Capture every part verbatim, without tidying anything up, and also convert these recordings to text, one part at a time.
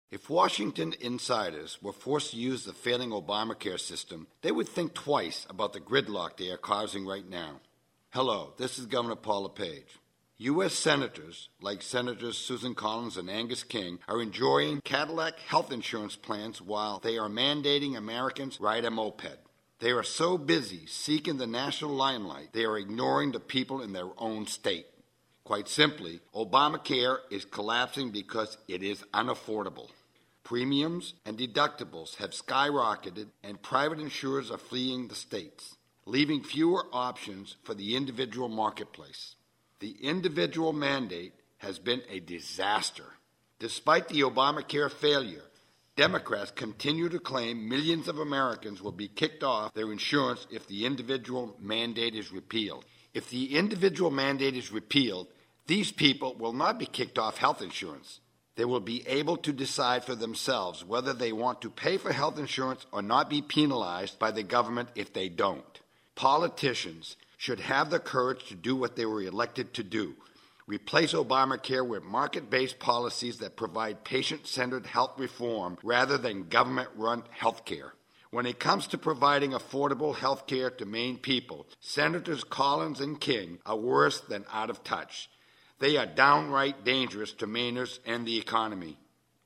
If Washington insiders were forced to use the failing Obamacare system, they would think twice about the gridlock they are causing right now. Hello, this is Governor Paul LePage. U S senators, like Senators Susan Collins and Angus King, are enjoying Cadillac health insurance plans while they are mandating Americans ride a moped. They are so busy seeking the national limelight, they are ignoring the people in their own state. Quite simply, Obamacare is collapsing because it is unaffordable. Premiums and deductibles have skyrocketed, and private insurers are fleeing the states, leaving fewer options for the individual marketplace. The individual mandate has been a disaster. Despite the Obamacare failure, Democrats continue to claim millions of Americans will be kicked off their insurance if the individual mandate is repealed. If the individual mandate is repealed, these people will not be kicked off health insurance. They will be able to decide for themselves whether they want to pay for health insurance or not be penalized by the government if they don't. Politicians should have the courage to do what they were elected to do. Replace Obamacare with market-based policies that provide patient-centered health reform rather than government-run health care. When it comes to providing affordable health care to Maine people, Senators Collins and King are worse than out of touch. They are downright dangerous to Mainers and the economy.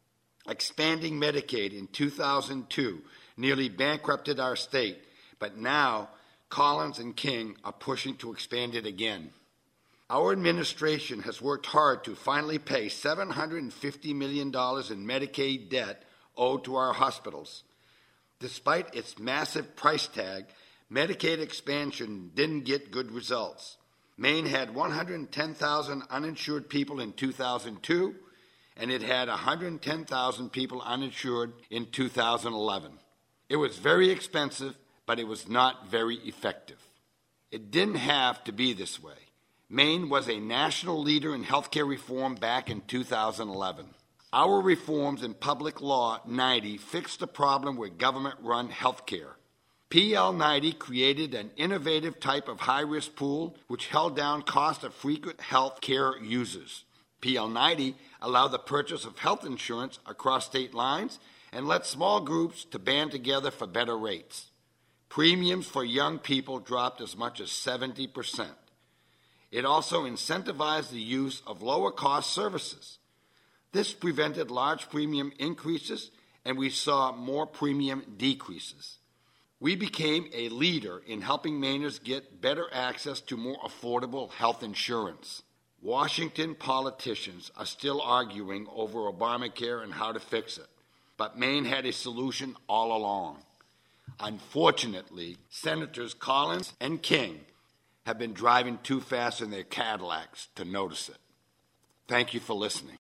Expanding Medicaid in two thousand two nearly bankrupted our state, but now Collins and King are pushing to expand it again. Our administration has worked hard to finally pay seven hundred fifty million dollars in Medicaid debt owed to our hospitals. Despite its massive price tag, Medicaid expansion didn't get good results. Maine had one hundred ten thousand uninsured people in two thousand two, and it had one hundred ten thousand people uninsured in two thousand eleven. It was very expensive, but it was not very effective. It didn't have to be this way. Maine was a national leader in healthcare reform back in two thousand eleven. Our reforms in Public Law ninety fixed the problem with government-run healthcare. P L ninety created an innovative type of high-risk pool which held down cost of frequent health care users. P L ninety allowed the purchase of health insurance across state lines and let small groups to band together for better rates. Premiums for young people dropped as much as seventy percent. It also incentivized the use of lower-cost services. This prevented large premium increases, and we saw more premium decreases. We became a leader in helping Mainers get better access to more affordable health insurance. Washington politicians are still arguing over Obamacare and how to fix it, but Maine had a solution all along. Unfortunately, Senators Collins and King have been driving too fast in their Cadillacs to notice it. Thank you for listening.